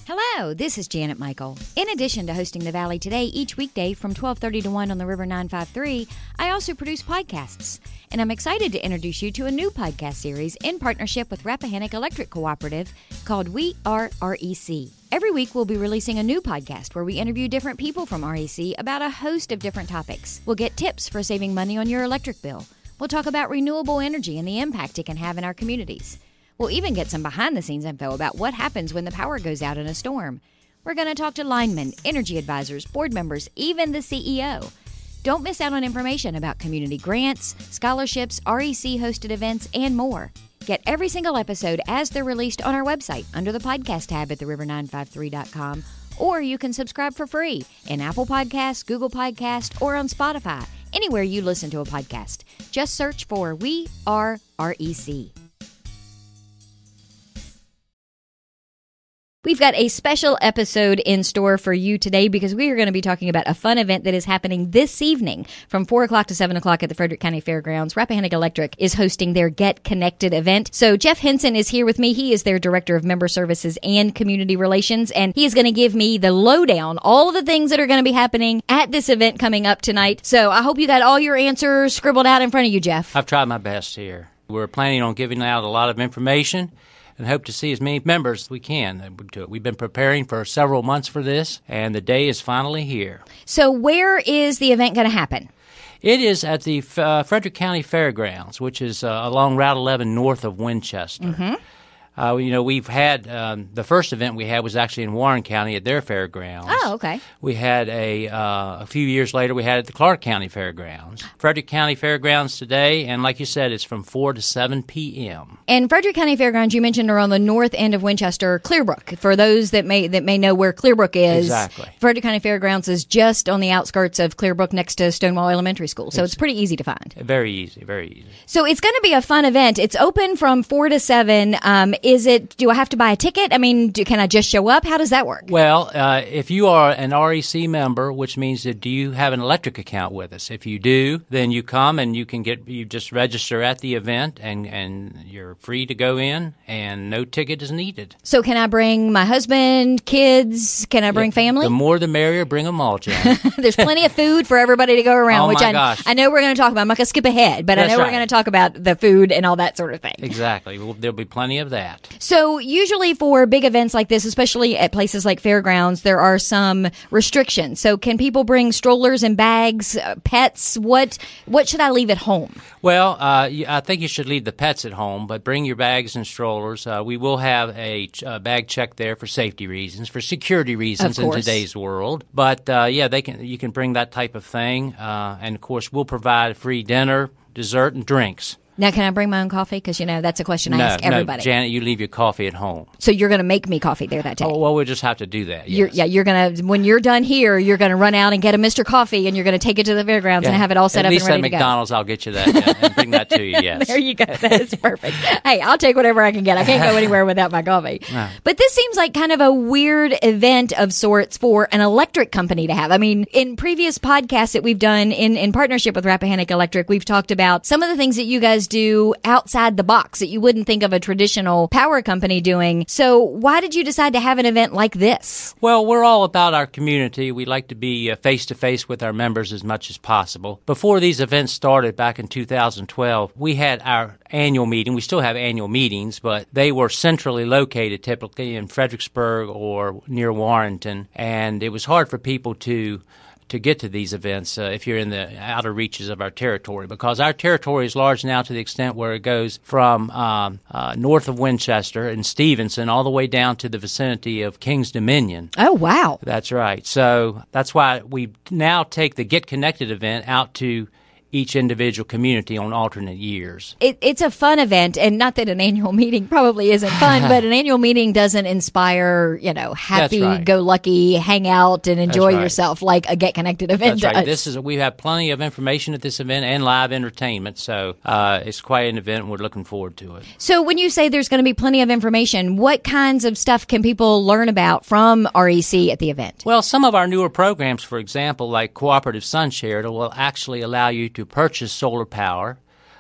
Hello, this is Janet Michael. In addition to hosting The Valley Today each weekday from 12:30 to 1 on the River 953, I also produce podcasts. And I'm excited to introduce you to a new podcast series in partnership with Rappahannock Electric Cooperative called We Are REC. Every week we'll be releasing a new podcast where we interview different people from REC about a host of different topics. We'll get tips for saving money on your electric bill. We'll talk about renewable energy and the impact it can have in our communities. We'll even get some behind-the-scenes info about what happens when the power goes out in a storm. We're going to talk to linemen, energy advisors, board members, even the CEO. Don't miss out on information about community grants, scholarships, REC-hosted events, and more. Get every single episode as they're released on our website under the podcast tab at theriver953.com, or you can subscribe for free in Apple Podcasts, Google Podcasts, or on Spotify, anywhere you listen to a podcast. Just search for We Are REC. We've got a special episode in store for you today because we are going to be talking about a fun event that is happening this evening from 4 o'clock to 7 o'clock at the Frederick County Fairgrounds. Rappahannock Electric is hosting their Get Connected event. So Jeff Henson is here with me. He is their Director of Member Services and Community Relations, and he is going to give me the lowdown, all of the things that are going to be happening at this event coming up tonight. So I hope you got all your answers scribbled out in front of you, Jeff. I've tried my best here. We're planning on giving out a lot of information and hope to see as many members as we can to it. We've been preparing for several months for this, and the day is finally here. So where is the event going to happen? It is at the Frederick County Fairgrounds, which is along Route 11 north of Winchester. Mm-hmm. We've had the first event we had was actually in Warren County at their fairgrounds. Oh, okay. We had a few years later, we had it at the Clark County Fairgrounds. Frederick County Fairgrounds today, and like you said, it's from 4 to 7 p.m. And Frederick County Fairgrounds, you mentioned, are on the north end of Winchester, Clearbrook. For those that may know where Clearbrook is, exactly. Frederick County Fairgrounds is just on the outskirts of Clearbrook next to Stonewall Elementary School. So it's pretty easy to find. Very easy, very easy. So it's going to be a fun event. It's open from 4 to 7. Do I have to buy a ticket? I mean, can I just show up? How does that work? Well, if you are an REC member, which means that do you have an electric account with us? If you do, then you come and you just register at the event and you're free to go in and no ticket is needed. So can I bring my husband, kids? Can I bring family? The more the merrier. Bring them all, Jan. There's plenty of food for everybody to go around, which gosh. I know we're going to talk about. I'm not going to skip ahead, but That's I know right. we're going to talk about the food and all that sort of thing. Exactly. Well, there'll be plenty of that. So usually for big events like this, especially at places like fairgrounds, there are some restrictions. So can people bring strollers and bags, pets? What should I leave at home? Well, I think you should leave the pets at home, but bring your bags and strollers. We will have a bag check there for safety reasons, for security reasons in today's world. But you can bring that type of thing, and of course we'll provide free dinner, dessert, and drinks. Now, can I bring my own coffee? Because, that's a question I ask everybody. No, Janet, you leave your coffee at home. So you're going to make me coffee there that day? Oh, well, we'll just have to do that, yes. You're going to, when you're done here, you're going to run out and get a Mr. Coffee, and you're going to take it to the fairgrounds and have it all set up and ready to go. At least at McDonald's, I'll get you that and bring that to you, yes. There you go. That is perfect. Hey, I'll take whatever I can get. I can't go anywhere without my coffee. No. But this seems like kind of a weird event of sorts for an electric company to have. I mean, in previous podcasts that we've done in partnership with Rappahannock Electric, we've talked about some of the things that you guys do outside the box that you wouldn't think of a traditional power company doing. So why did you decide to have an event like this? Well, we're all about our community. We like to be face-to-face with our members as much as possible. Before these events started back in 2012, we had our annual meeting. We still have annual meetings, but they were centrally located typically in Fredericksburg or near Warrenton, and it was hard for people to get to these events if you're in the outer reaches of our territory, because our territory is large now to the extent where it goes from north of Winchester and Stevenson all the way down to the vicinity of Kings Dominion. Oh, wow. That's right. So that's why we now take the Get Connected event out to each individual community on alternate years. It's a fun event, and not that an annual meeting probably isn't fun, but an annual meeting doesn't inspire, happy-go-lucky, hang out and enjoy yourself like a Get Connected event That's right. does. We have plenty of information at this event and live entertainment, so it's quite an event, and we're looking forward to it. So when you say there's going to be plenty of information, what kinds of stuff can people learn about from REC at the event? Well, some of our newer programs, for example, like Cooperative Sunshare, will actually allow you to purchase solar power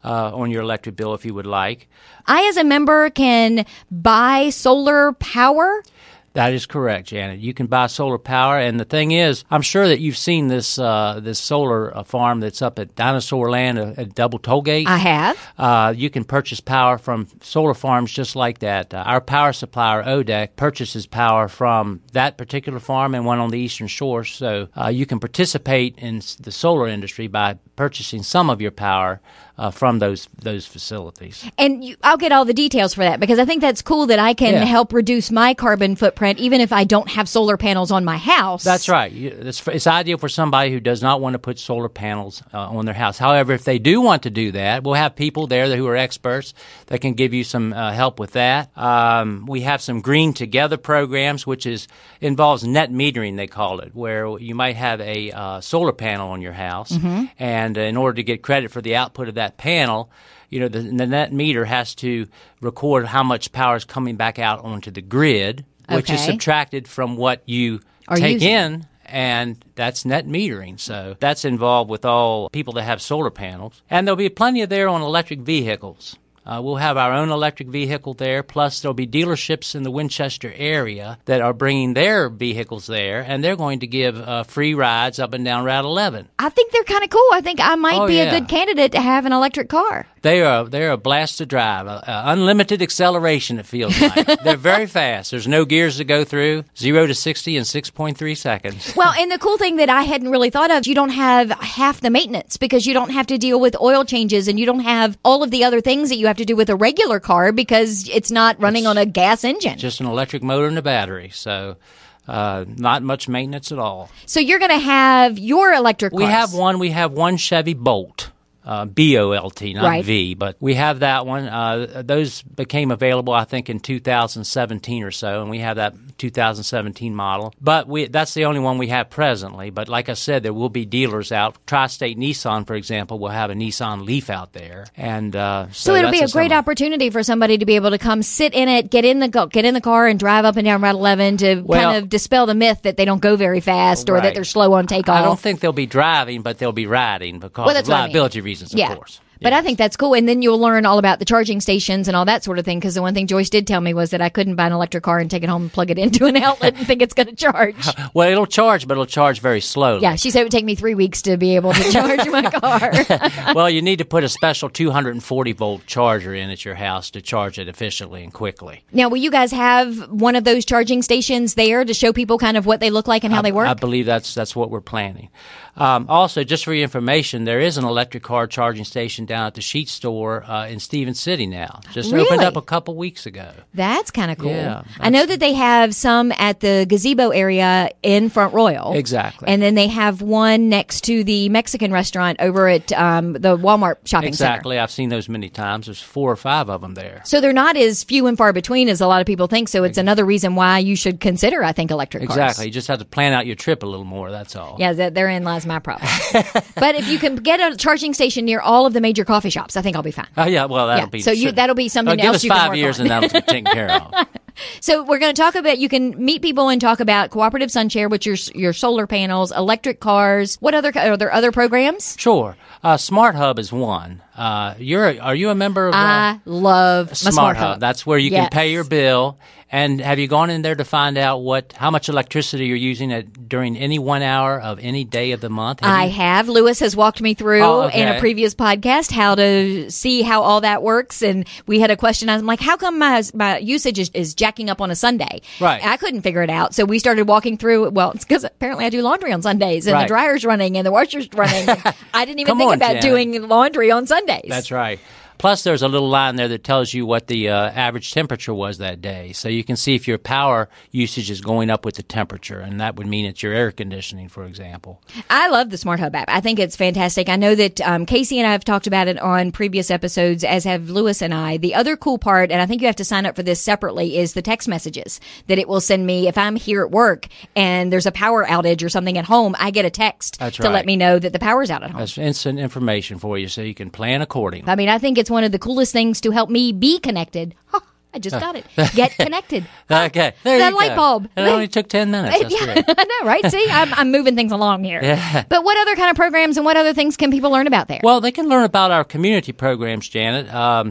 on your electric bill if you would like. I, as a member, can buy solar power? That is correct, Janet. You can buy solar power, and the thing is, I'm sure that you've seen this this solar farm that's up at Dinosaur Land at Double Tollgate. I have. You can purchase power from solar farms just like that. Our power supplier, ODEC, purchases power from that particular farm and one on the Eastern Shore, so you can participate in the solar industry by purchasing some of your power from those facilities. And I'll get all the details for that, because I think that's cool that I can help reduce my carbon footprint even if I don't have solar panels on my house. That's right. It's ideal for somebody who does not want to put solar panels on their house. However, if they do want to do that, we'll have people there who are experts that can give you some help with that. We have some Green Together programs, which involves net metering, they call it, where you might have a solar panel on your house, and in order to get credit for the output of that panel, the net meter has to record how much power is coming back out onto the grid, which is subtracted from what you take in, and that's net metering. So that's involved with all people that have solar panels. And there'll be plenty of there on electric vehicles. We'll have our own electric vehicle there, plus there'll be dealerships in the Winchester area that are bringing their vehicles there, and they're going to give free rides up and down Route 11. I think they're kind of cool. I think I might be a good candidate to have an electric car. They're a blast to drive. Unlimited acceleration, it feels like. They're very fast. There's no gears to go through. 0 to 60 in 6.3 seconds. Well, and the cool thing that I hadn't really thought of, you don't have half the maintenance, because you don't have to deal with oil changes, and you don't have all of the other things that you have to do with a regular car because it's not running on a gas engine. Just an electric motor and a battery. So not much maintenance at all. So you're going to have your electric cars. We have one Chevy Bolt. B-O-L-T, not V, but we have that one. Those became available, I think, in 2017 or so, and we have that 2017 model. But that's the only one we have presently. But like I said, there will be dealers out. Tri-State Nissan, for example, will have a Nissan Leaf out there. And so it'll be a great opportunity for somebody to be able to come sit in it, get in the car, and drive up and down Route 11 to kind of dispel the myth that they don't go very fast or that they're slow on takeoff. I don't think they'll be driving, but they'll be riding because of liability reasons. Of course. But I think that's cool. And then you'll learn all about the charging stations and all that sort of thing, because the one thing Joyce did tell me was that I couldn't buy an electric car and take it home and plug it into an outlet and think it's going to charge. Well, it'll charge, but it'll charge very slowly. Yeah, she said it would take me 3 weeks to be able to charge my car. Well, you need to put a special 240-volt charger in at your house to charge it efficiently and quickly. Now, will you guys have one of those charging stations there to show people kind of what they look like and how they work? I believe that's what we're planning. Also, just for your information, there is an electric car charging station down at the Sheet Store in Stevens City now. Just opened up a couple weeks ago. That's kind of cool. Yeah, I know that they have some at the gazebo area in Front Royal. Exactly. And then they have one next to the Mexican restaurant over at the Walmart shopping center. Exactly. I've seen those many times. There's 4 or 5 of them there. So they're not as few and far between as a lot of people think. So it's another reason why you should consider, I think, electric cars. Exactly. You just have to plan out your trip a little more. That's all. Yeah, therein lies my problem. But if you can get a charging station near all of the major coffee shops, I think I'll be fine. Oh, yeah. Well, that'll be... So that'll be something else you can work on. Give us 5 years and that'll be taken care of. So we're going to talk about, you can meet people and talk about Cooperative Sunshare, which is your solar panels, electric cars. What are there other programs? Sure. Smart Hub is one. Are you a member of I love Smart Hub? That's where you can pay your bill. And have you gone in there to find out how much electricity you're using during any 1 hour of any day of the month? I have. Lewis has walked me through in a previous podcast how to see how all that works. And we had a question. I'm like, how come my usage is jacking up on a Sunday? Right. I couldn't figure it out. So we started walking through. Well, it's because apparently I do laundry on Sundays and the dryer's running and the washer's running. I didn't even think about doing laundry on Sundays. That's right. Plus, there's a little line there that tells you what the average temperature was that day. So you can see if your power usage is going up with the temperature, and that would mean it's your air conditioning, for example. I love the Smart Hub app. I think it's fantastic. I know that Casey and I have talked about it on previous episodes, as have Lewis and I. The other cool part, and I think you have to sign up for this separately, is the text messages that it will send me. If I'm here at work and there's a power outage or something at home, I get a text to let me know that the power's out at home. That's instant information for you so you can plan accordingly. I mean, I think it's one of the coolest things to help me be connected I just got it. Get connected. Okay, there That you light go. bulb. It only took 10 minutes. That's Yeah, great. I know, right? See, I'm moving things along here. Yeah. But what other kind of programs and what other things can people learn about there? Well, they can learn about our community programs, Janet.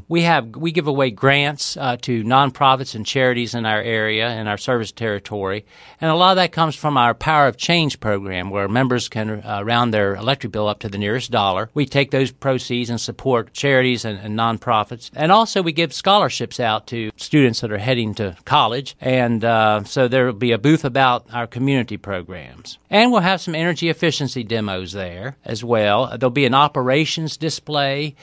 We give away grants to nonprofits and charities in our area and our service territory, and a lot of that comes from our Power of Change program, where members can round their electric bill up to the nearest dollar. We take those proceeds and support charities and nonprofits, and also we give scholarships out to students that are heading to college, and so there will be a booth about our community programs. And we'll have some energy efficiency demos there as well. There'll be an operations display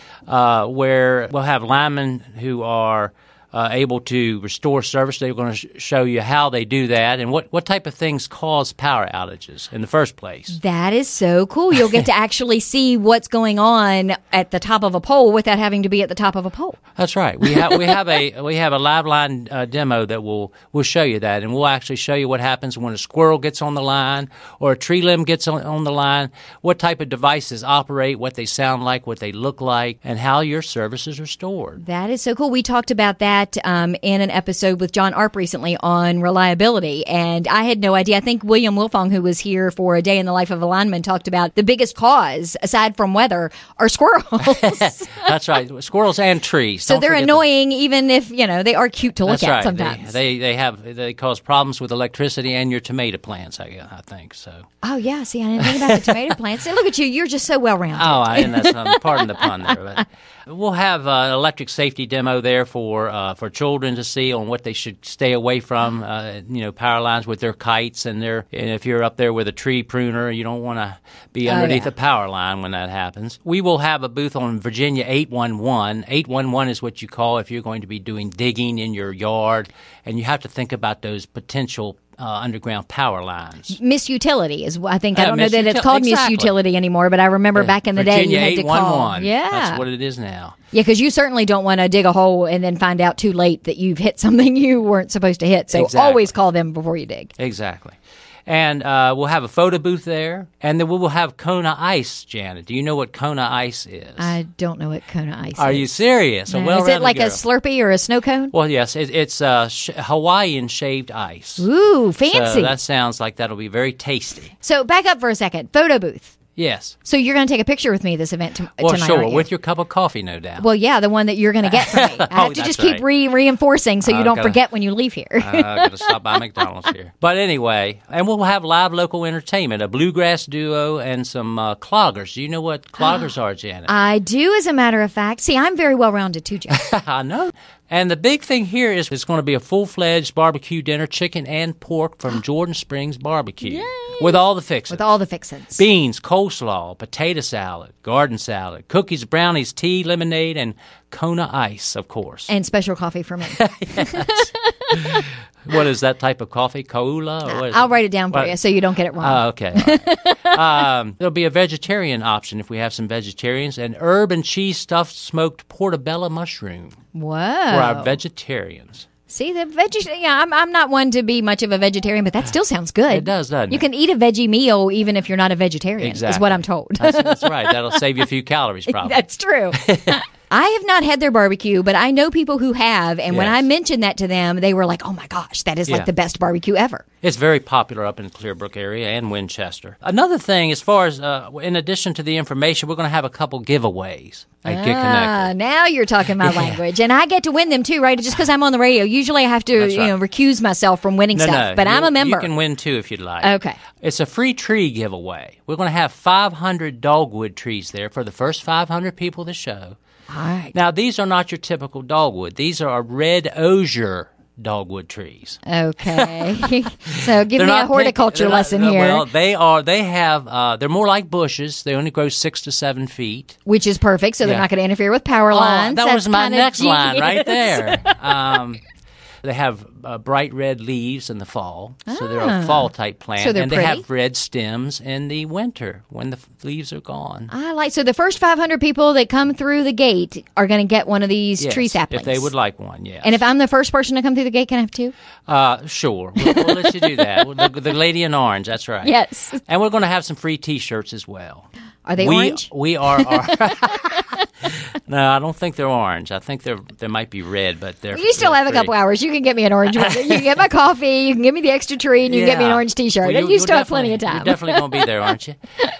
where we'll have linemen who are able to restore service. They're going to show you how they do that and what type of things cause power outages in the first place. That is so cool. You'll get to actually see what's going on at the top of a pole without having to be at the top of a pole. That's right. We have a live line demo that will show you that, and we'll actually show you what happens when a squirrel gets on the line or a tree limb gets on the line, what type of devices operate, what they sound like, what they look like, and how your service is restored. That is so cool. We talked about that in an episode with John Arp recently on reliability, and I had no idea. I think William Wilfong, who was here for a day in the life of a lineman, talked about the biggest cause, aside from weather, are squirrels. That's right, squirrels and trees. So they're annoying, even if they are cute to look That's at right. sometimes. They cause problems with electricity and your tomato plants. I think so. Oh yeah, see, I didn't think about the tomato plants. See, look at you, you're just so well rounded. Oh, and that's pardon the pun there. But we'll have an electric safety demo there for children to see on what they should stay away from. Power lines with their kites and if you're up there with a tree pruner, you don't want to be underneath a power line when that happens. We will have a booth on Virginia 811. 811 is what you call if you're going to be doing digging in your yard, and you have to think about those potential underground power lines. Miss Utility is, I think, I don't know Miss that it's called Miss Utility anymore, but I remember back in the day you had to call. Yeah, that's what it is now. Yeah, because you certainly don't want to dig a hole and then find out too late that you've hit something you weren't supposed to hit. So always call them before you dig. Exactly. And we'll have a photo booth there, and then we will have Kona Ice, Janet. Do you know what Kona Ice is? I don't know what Kona Ice is. Are you serious? No. Is it like a Slurpee or a snow cone? Well, yes. It's Hawaiian shaved ice. Ooh, fancy. So that sounds like that'll be very tasty. So back up for a second. Photo booth. Yes. So you're going to take a picture with me at this event tonight, sure, with your cup of coffee, no doubt. Well, yeah, the one that you're going to get from me. I have to just keep reinforcing so you don't forget when you leave here. I've got to stop by McDonald's here. But anyway, and we'll have live local entertainment, a bluegrass duo, and some cloggers. Do you know what cloggers are, Janet? I do, as a matter of fact. See, I'm very well-rounded too, Jeff. I know. And the big thing here is it's going to be a full-fledged barbecue dinner, chicken and pork from Jordan Springs Barbecue. Yay. With all the fixings. With all the fixings. Beans, coleslaw, potato salad, garden salad, cookies, brownies, tea, lemonade, and Kona Ice, of course. And special coffee for me. What is that type of coffee? Kaula? Or what is I'll write it down for you so you don't get it wrong. Oh, okay. Right. There'll be a vegetarian option if we have some vegetarians, and herb and cheese stuffed smoked portobello mushroom. Whoa. For our vegetarians. See, I'm not one to be much of a vegetarian, but that still sounds good. It does, doesn't it? You can eat a veggie meal even if you're not a vegetarian, exactly. is what I'm told. That's right. That'll save you a few calories, probably. That's true. I have not had their barbecue, but I know people who have, and when I mentioned that to them, they were like, oh my gosh, that is like the best barbecue ever. It's very popular up in the Clearbrook area and Winchester. Another thing, as far as, in addition to the information, we're going to have a couple giveaways at Get Connected. Now you're talking my language. And I get to win them too, right? Just because I'm on the radio. Usually I have to recuse myself from winning stuff, but I'm a member. You can win too if you'd like. Okay. It's a free tree giveaway. We're going to have 500 dogwood trees there for the first 500 people to show. All right. Now, these are not your typical dogwood. These are red osier dogwood trees. Okay. So give me a horticulture lesson here. Well, they're more like bushes. They only grow 6 to 7 feet. Which is perfect, so they're not going to interfere with power lines. That was my next line right there. They have bright red leaves in the fall, so they're a fall-type plant. So they're and pretty. They have red stems in the winter when the leaves are gone. So the first 500 people that come through the gate are going to get one of these tree saplings. If they would like one, yes. And if I'm the first person to come through the gate, can I have two? Sure. We'll let you do that. The lady in orange, that's right. Yes. And we're going to have some free T-shirts as well. Are they orange? We are. No, I don't think they're orange. I think they might be red, but they're. You still have a couple hours. You can get me an orange one. You can get my coffee. You can give me the extra tree, and you can get me an orange T-shirt. Well, you still have plenty of time. You're definitely going to be there, aren't you?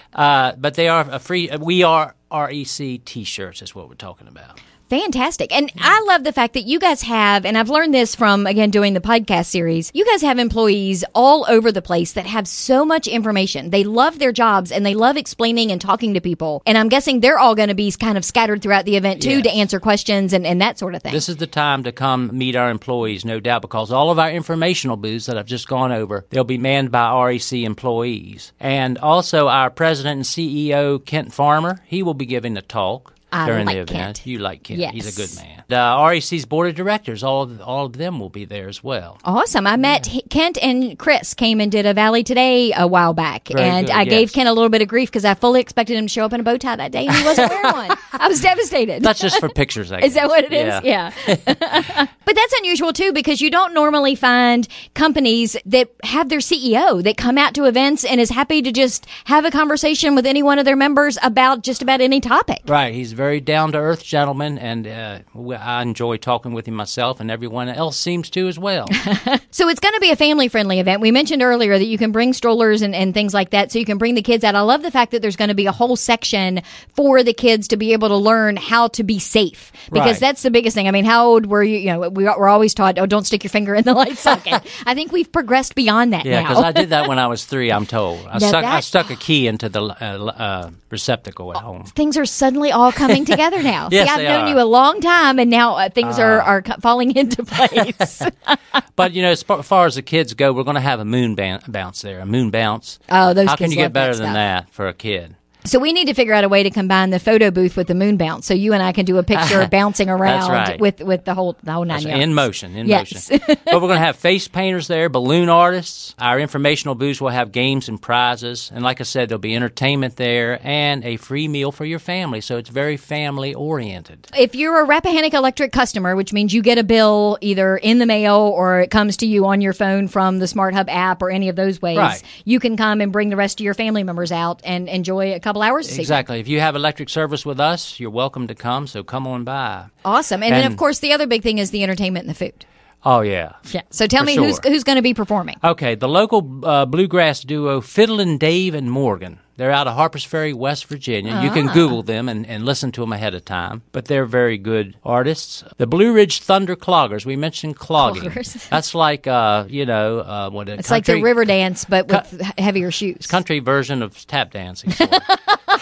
But they are a free. We are REC T-shirts is what we're talking about. Fantastic. And I love the fact that you guys have, and I've learned this from, again, doing the podcast series, you guys have employees all over the place that have so much information. They love their jobs and they love explaining and talking to people. And I'm guessing they're all going to be kind of scattered throughout the event, too, to answer questions and that sort of thing. This is the time to come meet our employees, no doubt, because all of our informational booths that I've just gone over, they'll be manned by REC employees. And also our president and CEO, Kent Farmer, he will be giving a talk. During the event. Kent. You like Kent. Yes. He's a good man. REC's board of directors, all of them will be there as well. Awesome. I met Kent and Chris came and did a Valley Today a while back. Very good, I gave Kent a little bit of grief because I fully expected him to show up in a bow tie that day and he wasn't wearing one. I was devastated. That's just for pictures, I guess. Is that what it is? Yeah. But that's unusual, too, because you don't normally find companies that have their CEO that come out to events and is happy to just have a conversation with any one of their members about just about any topic. Right. He's very down-to-earth gentleman, and I enjoy talking with him myself, and everyone else seems to as well. So it's going to be a family-friendly event. We mentioned earlier that you can bring strollers and things like that, so you can bring the kids out. I love the fact that there's going to be a whole section for the kids to be able to learn how to be safe, because that's the biggest thing. I mean, how old were you? You know, we're always taught, don't stick your finger in the light socket. I think we've progressed beyond that now. Yeah, because I did that when I was 3, I'm told. I stuck a key into the receptacle at home. Things are suddenly all coming together now. Yes, See, I've known you a long time, and now things are falling into place. But, you know, as far as the kids go, we're going to have a moon bounce there, a moon bounce. Oh, those How kids can you love get better that than stuff. that for a kid? So we need to figure out a way to combine the photo booth with the moon bounce, so you and I can do a picture bouncing around right. with the whole 9 yards. In motion, Yes. motion. But we're going to have face painters there, balloon artists. Our informational booths will have games and prizes. And like I said, there'll be entertainment there and a free meal for your family. So it's very family-oriented. If you're a Rappahannock Electric customer, which means you get a bill either in the mail or it comes to you on your phone from the Smart Hub app or any of those ways, you can come and bring the rest of your family members out and enjoy a couple hours this evening. Exactly. If you have electric service with us, you're welcome to come, so come on by. Awesome. And then, of course, the other big thing is the entertainment and the food. Oh, yeah. Yeah. So tell me who's going to be performing. Okay, the local bluegrass duo Fiddlin' Dave and Morgan. They're out of Harpers Ferry, West Virginia. You can Google them and listen to them ahead of time, but they're very good artists. The Blue Ridge Thunder Cloggers. We mentioned clogging. Cloggers. That's like, what a It's like the river dance, but with heavier shoes. Country version of tap dancing. Sort of.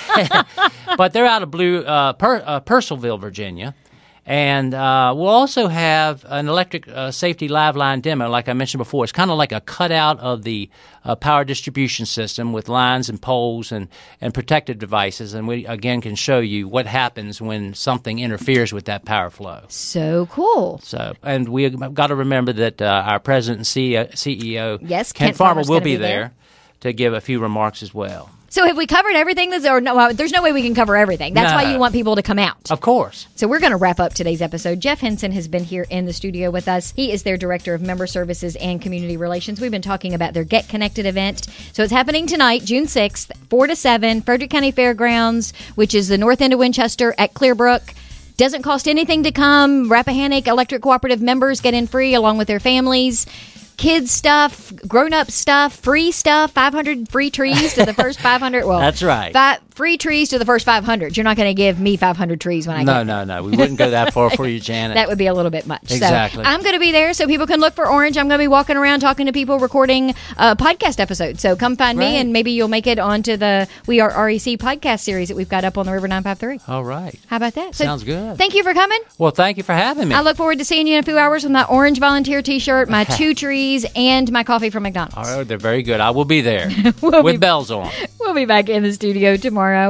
But they're out of Purcellville, Virginia. And we'll also have an electric safety live line demo, like I mentioned before. It's kind of like a cutout of the power distribution system with lines and poles and protective devices. And we, again, can show you what happens when something interferes with that power flow. So cool. So, and we've got to remember that our president and CEO, Kent Farmer, Farmer's will gonna be be there to give a few remarks as well. So have we covered everything? There's no way we can cover everything. That's why you want people to come out. Of course. So we're going to wrap up today's episode. Jeff Henson has been here in the studio with us. He is their Director of Member Services and Community Relations. We've been talking about their Get Connected event. So it's happening tonight, June 6th, 4 to 7, Frederick County Fairgrounds, which is the north end of Winchester at Clearbrook. Doesn't cost anything to come. Rappahannock Electric Cooperative members get in free along with their families. Kids stuff, grown-up stuff, free stuff, 500 free trees to the first 500. Well, that's right. Free trees to the first 500. You're not going to give me 500 trees when I get there. No. We wouldn't go that far for you, Janet. That would be a little bit much. Exactly. So I'm going to be there so people can look for Orange. I'm going to be walking around talking to people, recording a podcast episode. So come find me, and maybe you'll make it onto the We Are REC podcast series that we've got up on the River 953. All right. How about that? Sounds good. Thank you for coming. Well, thank you for having me. I look forward to seeing you in a few hours with my Orange Volunteer t-shirt, my 2 trees, and my coffee from McDonald's. All right, they're very good. I will be there We'll with be- bells on. We'll be back in the studio tomorrow.